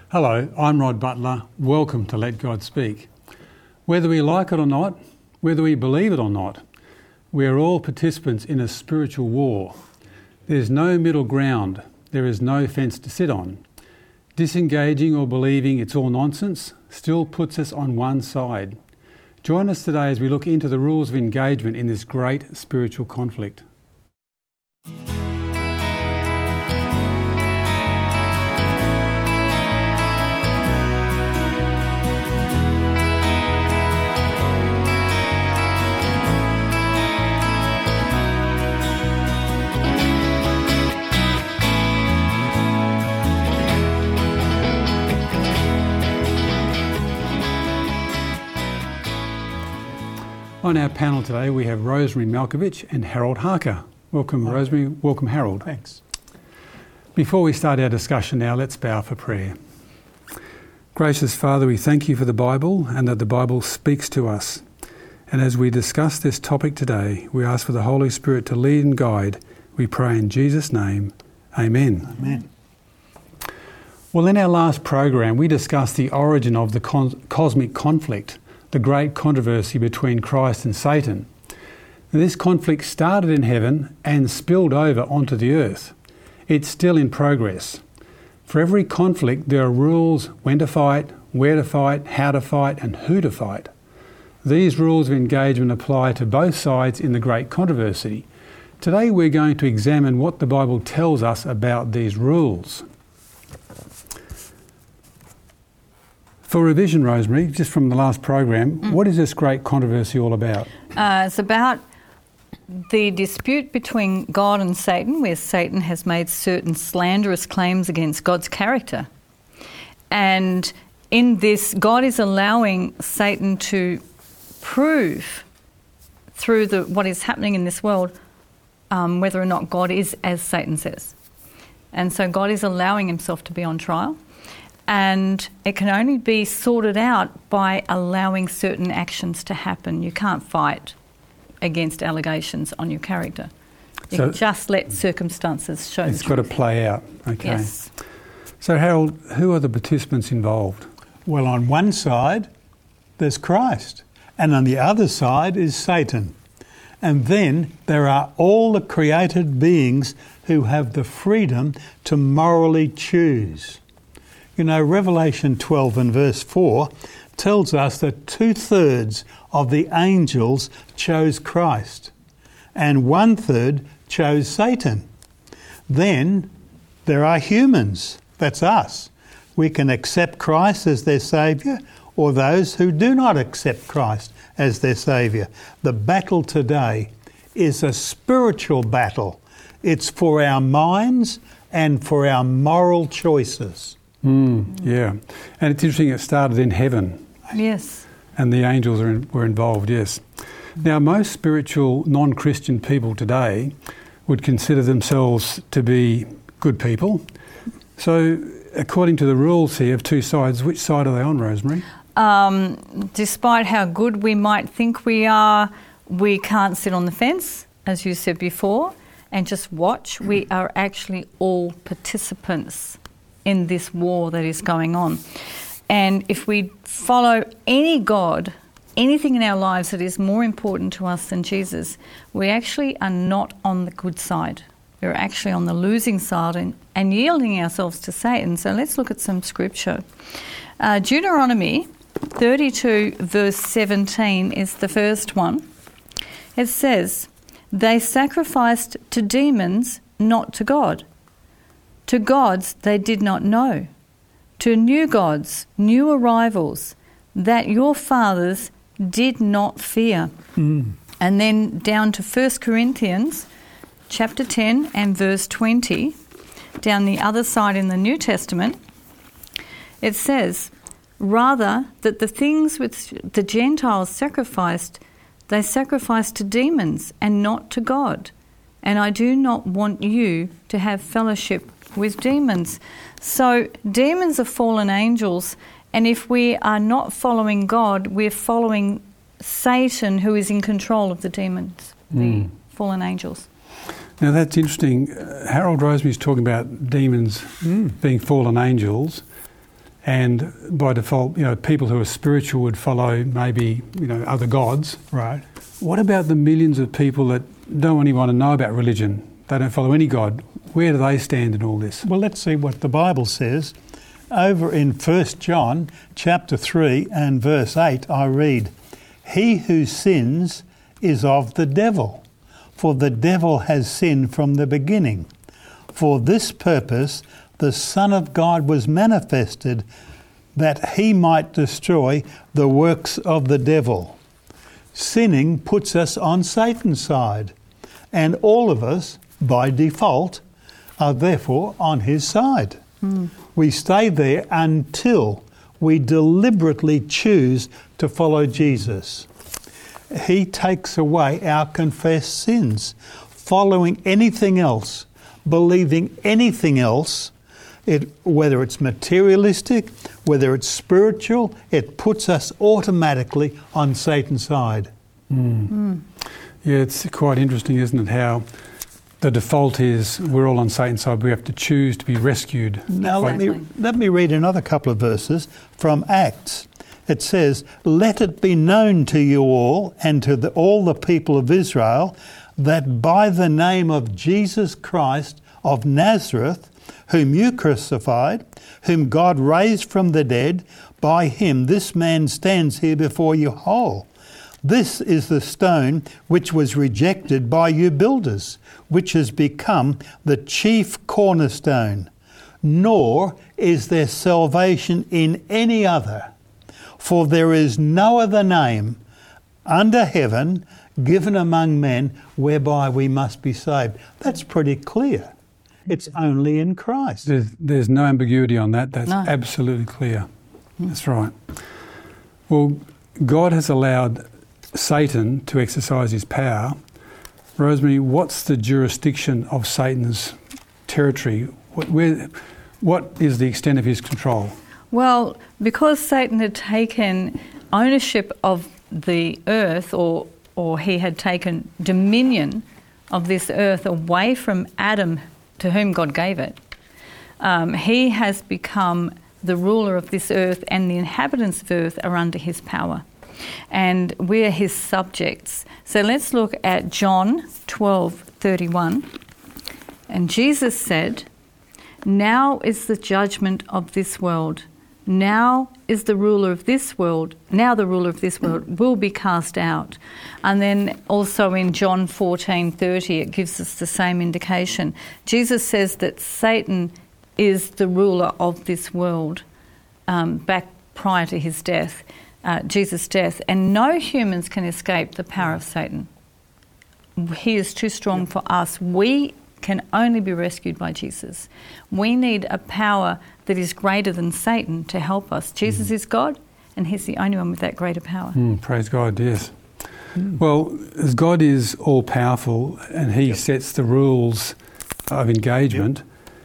Hello, I'm Rod Butler. Welcome to Let God Speak. Whether we like it or not, whether we believe it or not, we are all participants in a spiritual war. There's no middle ground. There is no fence to sit on. Disengaging or believing it's all nonsense still puts us on one side. Join us today as we look into the rules of engagement in this great spiritual conflict. On our panel today, we have Rosemary Malkovich and Harold Harker. Welcome, Rosemary. Welcome, Harold. Thanks. Before we start our discussion now, let's bow for prayer. Gracious Father, we thank you for the Bible and that the Bible speaks to us. And as we discuss this topic today, we ask for the Holy Spirit to lead and guide. We pray in Jesus' name. Amen. Amen. Well, in our last program, we discussed the origin of the cosmic conflict, the great controversy between Christ and Satan. Now, this conflict started in heaven and spilled over onto the earth. It's still in progress. For every conflict, there are rules when to fight, where to fight, how to fight, and who to fight. These rules of engagement apply to both sides in the great controversy. Today, we're going to examine what the Bible tells us about these rules. For revision, Rosemary, just from the last program, what is this great controversy all about? It's about the dispute between God and Satan, where Satan has made certain slanderous claims against God's character. And in this, God is allowing Satan to prove through what is happening in this world whether or not God is as Satan says. And so God is allowing himself to be on trial. And it can only be sorted out by allowing certain actions to happen. You can't fight against allegations on your character. You can just let circumstances show. It's got to play out. Okay. Yes. So, Harold, who are the participants involved? Well, on one side, there's Christ, and on the other side is Satan. And then there are all the created beings who have the freedom to morally choose. You know, Revelation 12 and verse 4 tells us that 2/3 of the angels chose Christ and 1/3 chose Satan. Then there are humans, that's us. We can accept Christ as their Saviour or those who do not accept Christ as their Saviour. The battle today is a spiritual battle. It's for our minds and for our moral choices. Yeah, and it's interesting, it started in heaven. Yes. And the angels were involved, yes. Now, most spiritual non-Christian people today would consider themselves to be good people. So, according to the rules here of two sides, which side are they on, Rosemary? Despite how good we might think we are, we can't sit on the fence, as you said before, and just watch. We are actually all participants in this war that is going on. And if we follow any God, anything in our lives that is more important to us than Jesus, we actually are not on the good side. We're actually on the losing side and yielding ourselves to Satan. So let's look at some scripture. Deuteronomy 32 verse 17 is the first one. It says, "They sacrificed to demons, not to God. To gods they did not know, to new gods, new arrivals, that your fathers did not fear." And then down to 1 Corinthians chapter 10 and verse 20, down the other side in the New Testament, it says, "Rather that the things which the Gentiles sacrificed, they sacrificed to demons and not to God. And I do not want you to have fellowship with demons." So demons are fallen angels, and if we are not following God, we're following Satan, who is in control of the demons, the fallen angels. Now that's interesting. Harold Rosemary's talking about demons being fallen angels, and by default, people who are spiritual would follow maybe, other gods. Right. What about the millions of people that don't even want to know about religion? They don't follow any god. Where do they stand in all this? Well, let's see what the Bible says. Over in 1 John chapter 3 and verse 8, I read, "He who sins is of the devil, for the devil has sinned from the beginning. For this purpose the Son of God was manifested, that he might destroy the works of the devil." Sinning puts us on Satan's side, and all of us, by default, are therefore on his side. We stay there until we deliberately choose to follow Jesus. He takes away our confessed sins. Following anything else, believing anything else, whether it's materialistic, whether it's spiritual, it puts us automatically on Satan's side. Yeah, it's quite interesting, isn't it, how the default is we're all on Satan's side. We have to choose to be rescued. Now let me read another couple of verses from Acts. It says, "Let it be known to you all and to all the people of Israel that by the name of Jesus Christ of Nazareth, whom you crucified, whom God raised from the dead, by him this man stands here before you whole. This is the stone which was rejected by you builders, which has become the chief cornerstone. Nor is there salvation in any other, for there is no other name under heaven given among men whereby we must be saved." That's pretty clear. It's only in Christ. There's no ambiguity on that. That's No. absolutely clear. That's right. Well, God has allowed Satan to exercise his power. Rosemary, what's the jurisdiction of Satan's territory? What is the extent of his control? Well, because Satan had taken ownership of the earth, or he had taken dominion of this earth away from Adam, to whom God gave it, he has become the ruler of this earth, and the inhabitants of earth are under his power. And we're his subjects. So let's look at John 12:31. And Jesus said, "Now is the judgment of this world. Now is the ruler of this world. Now the ruler of this world will be cast out." And then also in John 14:30, it gives us the same indication. Jesus says that Satan is the ruler of this world, back prior to his death. Jesus' death, and no humans can escape the power of Satan. He is too strong for us. We can only be rescued by Jesus. We need a power that is greater than Satan to help us. Jesus is God, and he's the only one with that greater power. Praise God, yes. Well, as God is all-powerful and he sets the rules of engagement,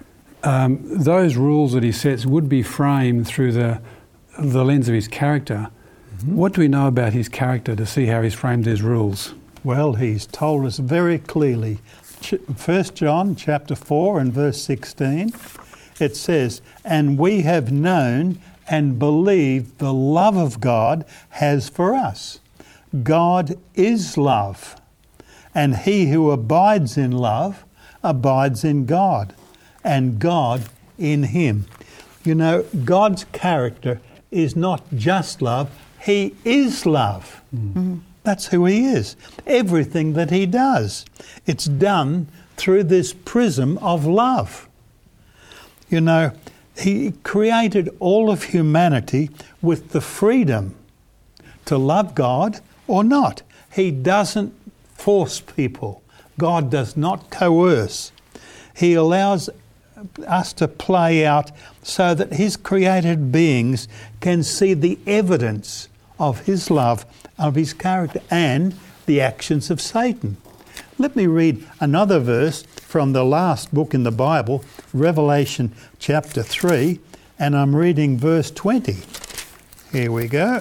those rules that he sets would be framed through the lens of his character. What do we know about his character to see how he's framed his rules? Well, he's told us very clearly. 1 John chapter 4 and verse 16, it says, "And we have known and believed the love of God has for us. God is love, and he who abides in love abides in God, and God in him." You know, God's character is not just love, he is love. That's who he is. Everything that he does, it's done through this prism of love. You know, he created all of humanity with the freedom to love God or not. He doesn't force people. God does not coerce. He allows us to play out so that his created beings can see the evidence of his love, of his character, and the actions of Satan. Let me read another verse from the last book in the Bible, Revelation chapter 3, and I'm reading verse 20. Here we go.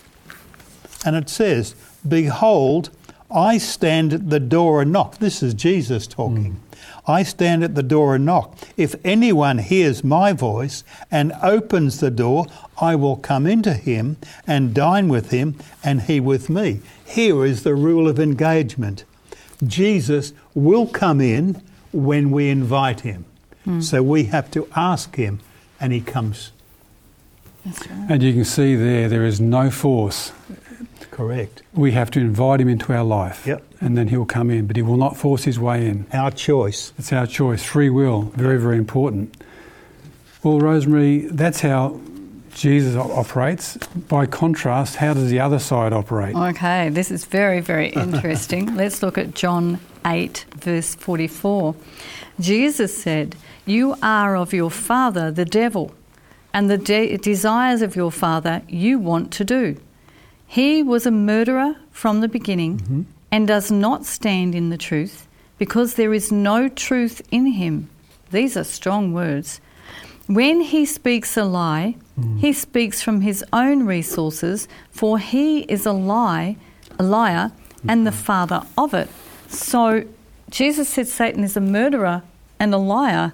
And it says, "Behold, I stand at the door and knock." This is Jesus talking. I stand at the door and knock. If anyone hears my voice and opens the door, I will come into him and dine with him and he with me. Here is the rule of engagement. Jesus will come in when we invite him. So we have to ask him and he comes. That's right. And you can see there is no force. Correct. We have to invite him into our life. Yep. And then he'll come in, but he will not force his way in. Our choice. It's our choice. Free will, very, very important. Well, Rosemary, that's how Jesus operates. By contrast, how does the other side operate? Okay, this is very, very interesting. Let's look at John 8, verse 44. Jesus said, "You are of your father, the devil, and the desires of your father you want to do. He was a murderer from the beginning and does not stand in the truth because there is no truth in him." These are strong words. "When he speaks a lie, he speaks from his own resources, for he is a liar and the father of it." So Jesus said Satan is a murderer and a liar.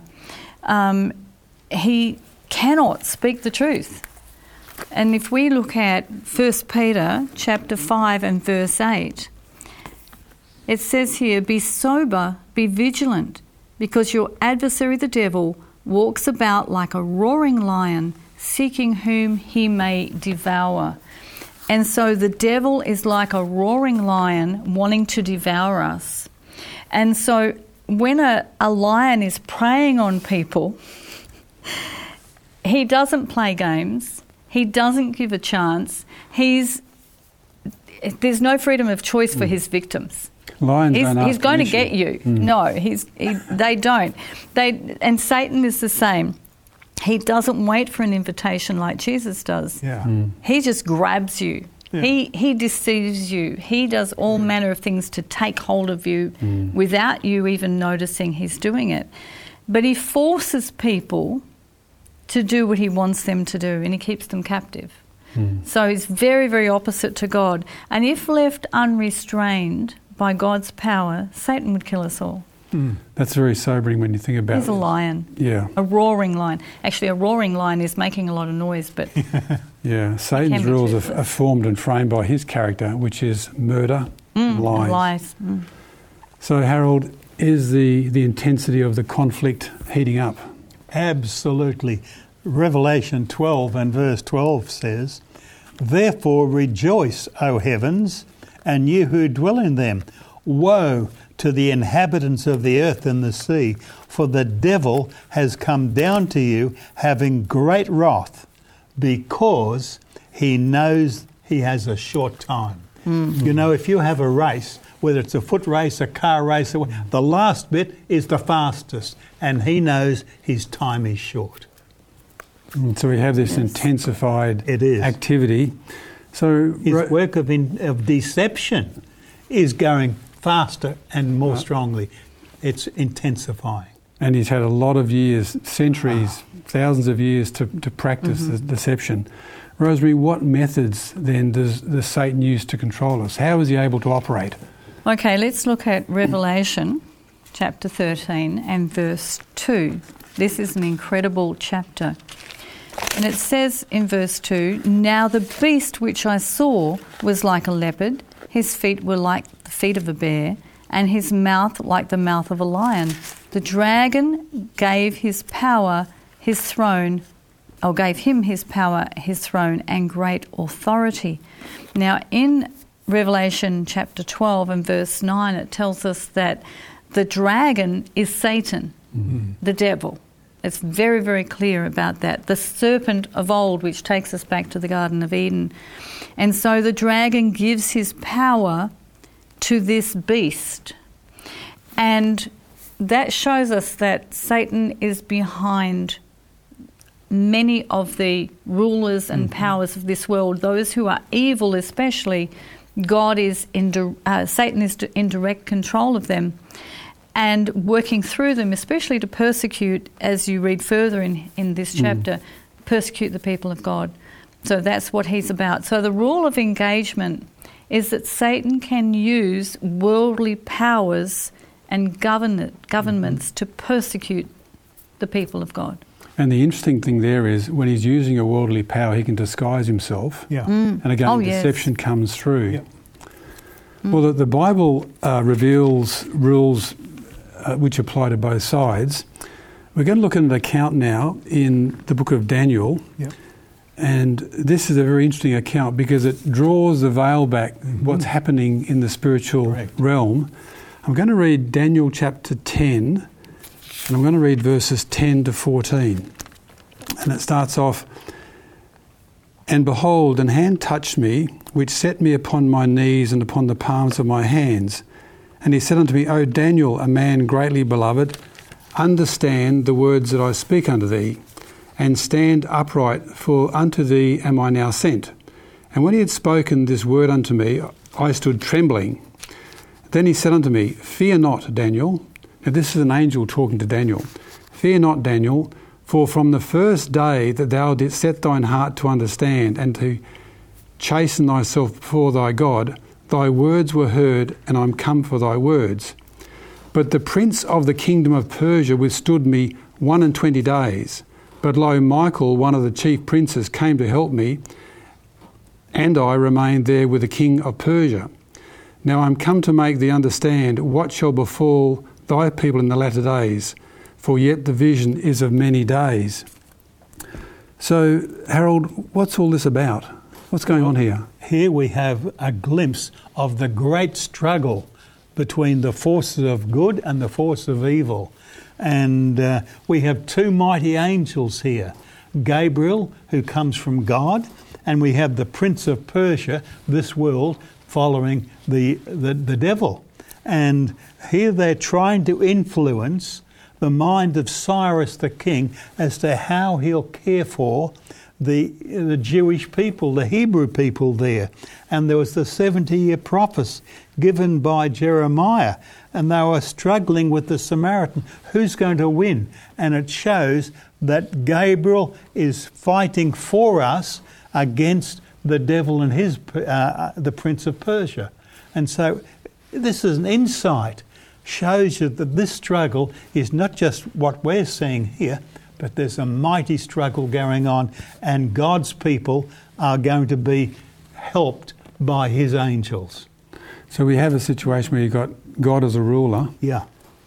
He cannot speak the truth. And if we look at 1 Peter chapter 5 and verse 8, it says here, "Be sober, be vigilant, because your adversary the devil walks about like a roaring lion, seeking whom he may devour." And so the devil is like a roaring lion wanting to devour us. And so when a lion is preying on people, he doesn't play games. He doesn't give a chance. There's no freedom of choice for his victims. Lions don't ask He's going to permission. get you. No, they don't. And Satan is the same. He doesn't wait for an invitation like Jesus does. Yeah. He just grabs you. Yeah. He deceives you. He does all manner of things to take hold of you without you even noticing he's doing it. But he forces people to do what he wants them to do, and he keeps them captive. So he's very, very opposite to God. And if left unrestrained by God's power, Satan would kill us all. That's very sobering when you think about it. He's a lion. Yeah. A roaring lion. Actually, a roaring lion is making a lot of noise, but Yeah. Satan's can be rules toothless. are formed and framed by his character, which is murder and lies. lies. So, Harold, is the intensity of the conflict heating up? Absolutely. Revelation 12 and verse 12 says, "Therefore rejoice, O heavens, and you who dwell in them. Woe to the inhabitants of the earth and the sea, for the devil has come down to you having great wrath, because he knows he has a short time." You know, if you have a race, whether it's a foot race, a car race, the last bit is the fastest, and he knows his time is short. And so we have this intensified It is. activity. So His work of deception is going faster and more strongly. It's intensifying. and he's had a lot of years, centuries, thousands of years to practice the deception. Rosemary, what methods then does Satan use to control us? How is he able to operate? Okay, let's look at Revelation chapter 13 and verse 2. This is an incredible chapter. And it says in verse 2, "Now the beast which I saw was like a leopard, his feet were like the feet of a bear, and his mouth like the mouth of a lion. The dragon gave his power, his throne, or gave him his power, his throne, and great authority." Now in Revelation chapter 12 and verse 9, it tells us that the dragon is Satan, the devil. It's very, very clear about that. The serpent of old, which takes us back to the Garden of Eden. And so the dragon gives his power to this beast. And that shows us that Satan is behind many of the rulers and powers of this world. Those who are evil especially, Satan is in direct control of them and working through them, especially to persecute, as you read further in this chapter, persecute the people of God. So that's what he's about. So the rule of engagement is that Satan can use worldly powers and governments to persecute the people of God. And the interesting thing there is when he's using a worldly power, he can disguise himself. Yeah. And again, deception comes through. Yep. Well, the Bible reveals rules which apply to both sides. We're going to look at an account now in the book of Daniel. Yep. And this is a very interesting account because it draws the veil back, what's happening in the spiritual realm. I'm going to read Daniel chapter 10, and I'm going to read verses 10 to 14. And it starts off, "And behold, an hand touched me, which set me upon my knees and upon the palms of my hands. And he said unto me, O Daniel, a man greatly beloved, understand the words that I speak unto thee, and stand upright, for unto thee am I now sent. And when he had spoken this word unto me, I stood trembling. Then he said unto me, Fear not, Daniel." Now this is an angel talking to Daniel. "Fear not, Daniel, for from the first day that thou didst set thine heart to understand and to chasten thyself before thy God, thy words were heard, and I am come for thy words. But the prince of the kingdom of Persia withstood me 21 days. But lo, Michael, one of the chief princes, came to help me, and I remained there with the king of Persia. Now I am come to make thee understand what shall befall thy people in the latter days, for yet the vision is of many days." So, Harold, what's all this about? What's going on here? Here we have a glimpse of the great struggle between the forces of good and the force of evil. And we have two mighty angels here. Gabriel, who comes from God, and we have the prince of Persia, this world, following the devil. And here they're trying to influence the mind of Cyrus the king as to how he'll care for the Jewish people, the Hebrew people there. And there was the 70-year prophecy given by Jeremiah, and they were struggling with the Samaritan. Who's going to win? And it shows that Gabriel is fighting for us against the devil and his the prince of Persia. And so this is an insight, shows you that this struggle is not just what we're seeing here, but there's a mighty struggle going on, and God's people are going to be helped by his angels. So we have a situation where you've got God as a ruler. Yeah.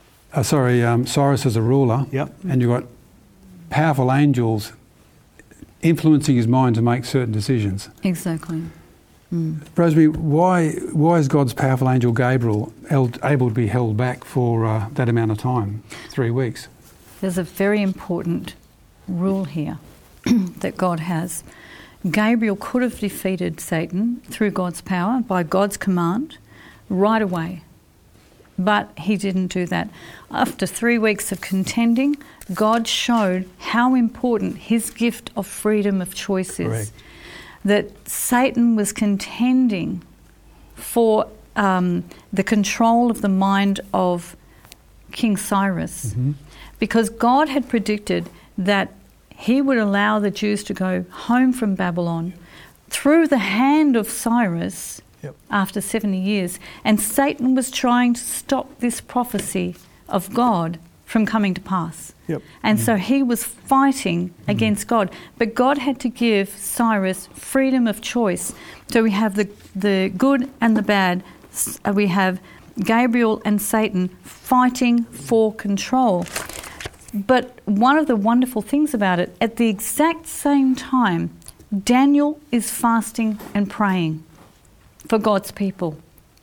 Cyrus as a ruler. Yep. And you've got powerful angels influencing his mind to make certain decisions. Exactly. Rosemary, why is God's powerful angel Gabriel able to be held back for that amount of time, 3 weeks? There's a very important rule here that God has. Gabriel could have defeated Satan through God's power, by God's command, right away. But he didn't do that. After 3 weeks of contending, God showed how important his gift of freedom of choice is. Correct. That Satan was contending for the control of the mind of King Cyrus, because God had predicted that he would allow the Jews to go home from Babylon through the hand of Cyrus after 70 years. And Satan was trying to stop this prophecy of God from coming to pass. And so he was fighting against God. But God had to give Cyrus freedom of choice. So we have the good and the bad. We have Gabriel and Satan fighting for control. But one of the wonderful things about it, at the exact same time, Daniel is fasting and praying for God's people.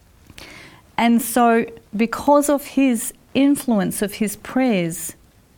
And so because of his influence of his prayers,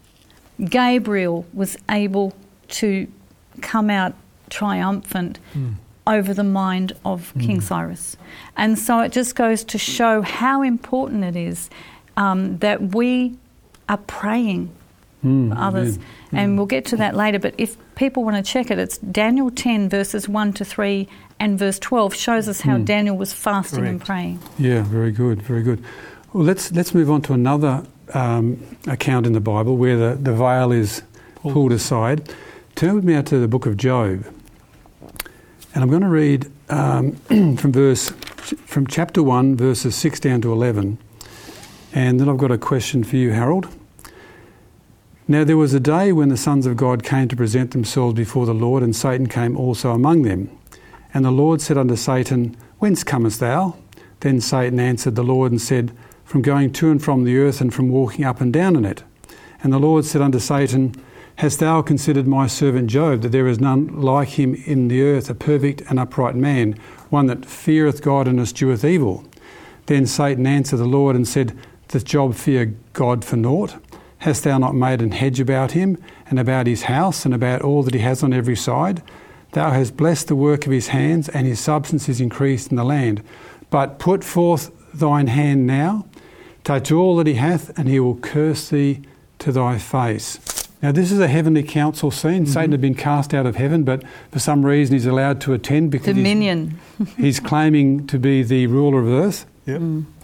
Gabriel was able to come out triumphant over the mind of King Cyrus. And so it just goes to show how important it is that we are praying for others. And we'll get to that later, but if people want to check it, it's Daniel 10 verses 1 to 3 and verse 12 shows us how Daniel was fasting and praying. Yeah, very good, very good. Well, let's move on to another account in the Bible where the veil is pulled aside. Turn with me out to the book of Job. And I'm going to read from chapter 1, verses 6 down to 11. And then I've got a question for you, Harold. Now there was a day when the sons of God came to present themselves before the Lord, and Satan came also among them. And the Lord said unto Satan, Whence comest thou? Then Satan answered the Lord and said, From going to and from the earth, and from walking up and down in it. And the Lord said unto Satan, Hast thou considered my servant Job, that there is none like him in the earth, a perfect and upright man, one that feareth God and escheweth evil? Then Satan answered the Lord and said, Doth Job fear God for naught? Hast thou not made an hedge about him, and about his house, and about all that he has on every side? Thou hast blessed the work of his hands, and his substance is increased in the land. But put forth thine hand now, touch all that he hath, and he will curse thee to thy face. Now this is a heavenly council scene. Satan had been cast out of heaven, but for some reason he's allowed to attend because Dominion. he's claiming to be the ruler of earth. Yep.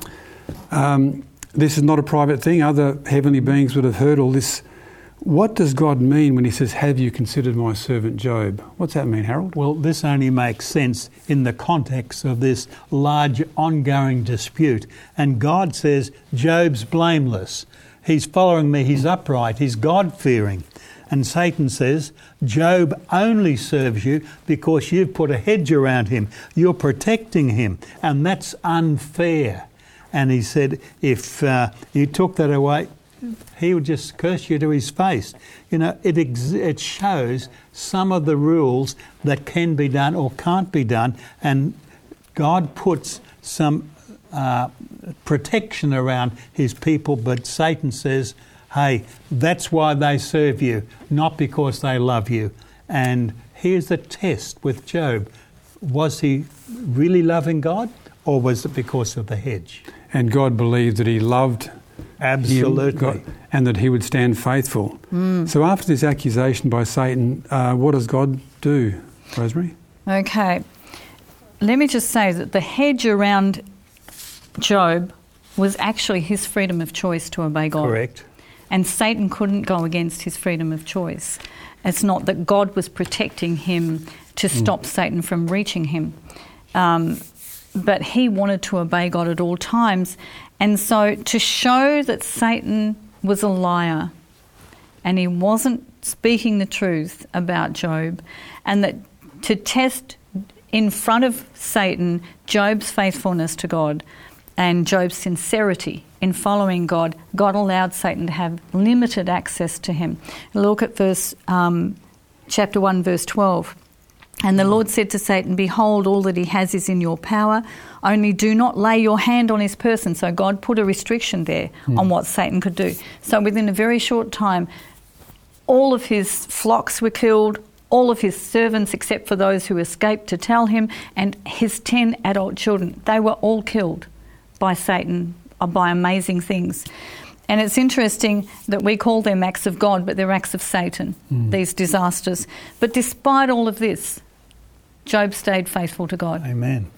This is not a private thing. Other heavenly beings would have heard all this. What does God mean when he says, Have you considered my servant Job? What's that mean, Harold? Well, this only makes sense in the context of this large ongoing dispute. And God says, Job's blameless. He's following me, he's upright, he's God-fearing. And Satan says, Job only serves you because you've put a hedge around him. You're protecting him. And that's unfair. And he said, if you took that away, he would just curse you to his face. You know, it shows some of the rules that can be done or can't be done. And God puts some protection around his people, but Satan says, hey, that's why they serve you, not because they love you. And here's the test with Job. Was he really loving God, or was it because of the hedge? And God believed that he loved Absolutely. him, and that he would stand faithful. So after this accusation by Satan, what does God do, Rosemary? Okay. Let me just say that the hedge around Job was actually his freedom of choice to obey God. Correct. And Satan couldn't go against his freedom of choice. It's not that God was protecting him to stop Satan from reaching him. But he wanted to obey God at all times. And so to show that Satan was a liar and he wasn't speaking the truth about Job, and that to test in front of Satan Job's faithfulness to God and Job's sincerity in following God, God allowed Satan to have limited access to him. Look at chapter 1, verse 12. And the Lord said to Satan, Behold, all that he has is in your power, only do not lay your hand on his person. So God put a restriction there on what Satan could do. So within a very short time, all of his flocks were killed, all of his servants, except for those who escaped to tell him, and his 10 adult children, they were all killed by Satan, by amazing things. And it's interesting that we call them acts of God, but they're acts of Satan, these disasters. But despite all of this, Job stayed faithful to God. Amen.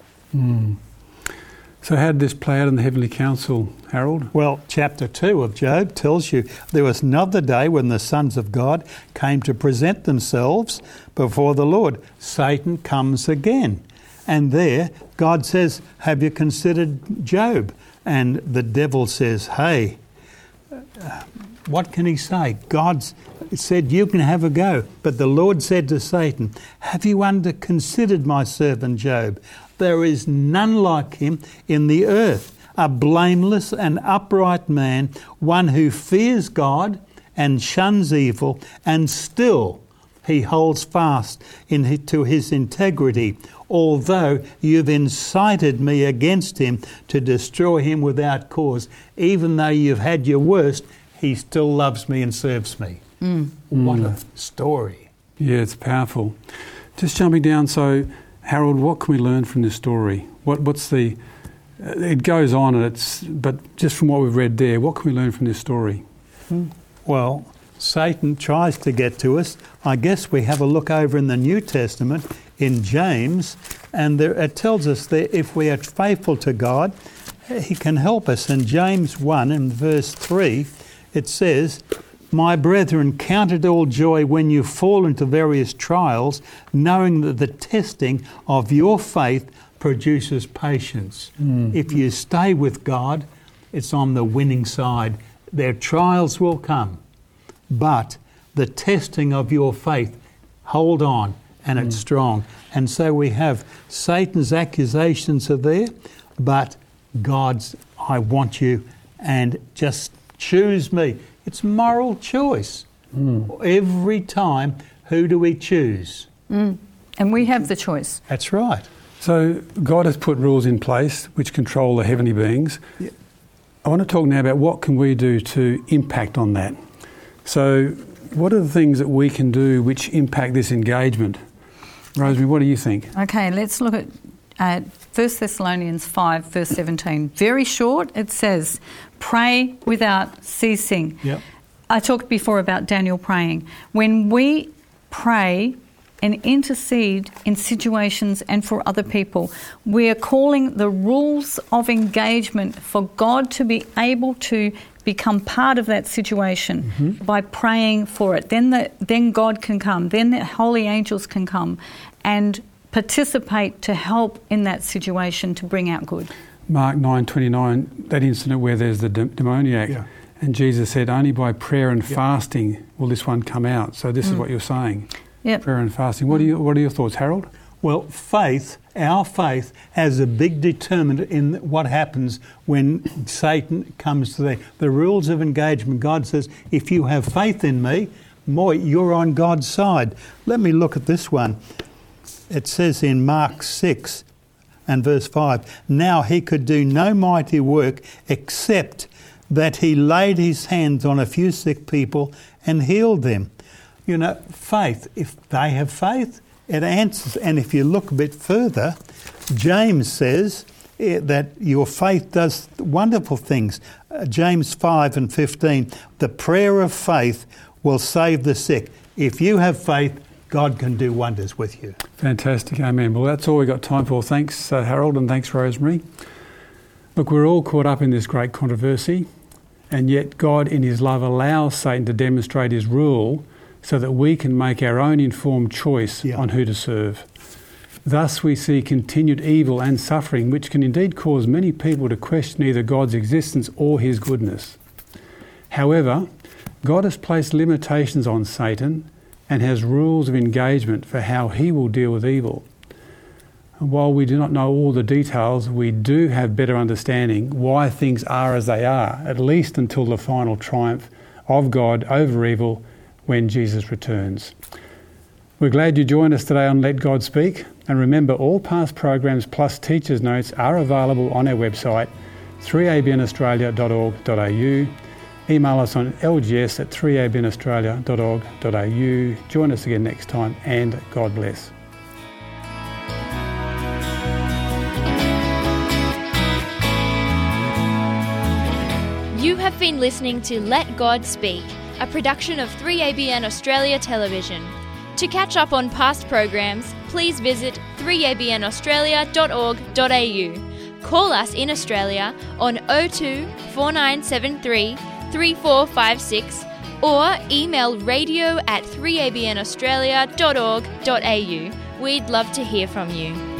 So how did this play out in the Heavenly Council, Harold? Well, chapter 2 of Job tells you there was another day when the sons of God came to present themselves before the Lord. Satan comes again. And there, God says, Have you considered Job? And the devil says, Hey, what can he say? God said, You can have a go. But the Lord said to Satan, Have you considered my servant Job? There is none like him in the earth, a blameless and upright man, one who fears God and shuns evil, and still he holds fast to his integrity, although you've incited me against him to destroy him without cause. Even though you've had your worst, he still loves me and serves me. What a story. Yeah, it's powerful. Just jumping down, so Harold, what can we learn from this story? What's the... It goes on, but just from what we've read there, what can we learn from this story? Well, Satan tries to get to us. I guess we have a look over in the New Testament in James, and it tells us that if we are faithful to God, he can help us. In James 1 and verse 3, it says, My brethren, count it all joy when you fall into various trials, knowing that the testing of your faith produces patience. If you stay with God, it's on the winning side. Their trials will come, but the testing of your faith, hold on, and it's strong. And so we have Satan's accusations are there, but God's, I want you, and just choose me. It's moral choice. Every time, who do we choose? And we have the choice. That's right. So God has put rules in place which control the heavenly beings. Yeah. I want to talk now about what can we do to impact on that. So what are the things that we can do which impact this engagement? Rosemary, what do you think? Okay, let's look at 1 Thessalonians 5, verse 17. Very short, it says, pray without ceasing. Yep. I talked before about Daniel praying. When we pray and intercede in situations and for other people, we are calling the rules of engagement for God to be able to become part of that situation by praying for it. Then God can come. Then the holy angels can come and participate to help in that situation to bring out good. Mark 9:29, that incident where there's the demoniac, and Jesus said, only by prayer and fasting will this one come out. So this is what you're saying, prayer and fasting. What are your thoughts, Harold? Well, faith, our faith, has a big determinant in what happens when Satan comes to the rules of engagement. God says, if you have faith in me, you're on God's side. Let me look at this one. It says in Mark 6 and verse 5, now he could do no mighty work except that he laid his hands on a few sick people and healed them. You know, faith, if they have faith, it answers. And if you look a bit further, James says that your faith does wonderful things. James 5 and 15, the prayer of faith will save the sick. If you have faith, God can do wonders with you. Fantastic, amen. Well, that's all we've got time for. Thanks, Harold, and thanks, Rosemary. Look, we're all caught up in this great controversy, and yet God, in his love, allows Satan to demonstrate his rule so that we can make our own informed choice on who to serve. Thus we see continued evil and suffering, which can indeed cause many people to question either God's existence or his goodness. However, God has placed limitations on Satan and has rules of engagement for how he will deal with evil. And while we do not know all the details, we do have better understanding why things are as they are, at least until the final triumph of God over evil when Jesus returns. We're glad you joined us today on Let God Speak, and remember all past programs plus teachers' notes are available on our website 3abnaustralia.org.au. Email us on lgs@3abnaustralia.org.au. Join us again next time, and God bless. You have been listening to Let God Speak, a production of 3ABN Australia Television. To catch up on past programs, please visit 3abnaustralia.org.au. Call us in Australia on 02 4973 3456 or email radio@3abnaustralia.org.au. We'd love to hear from you.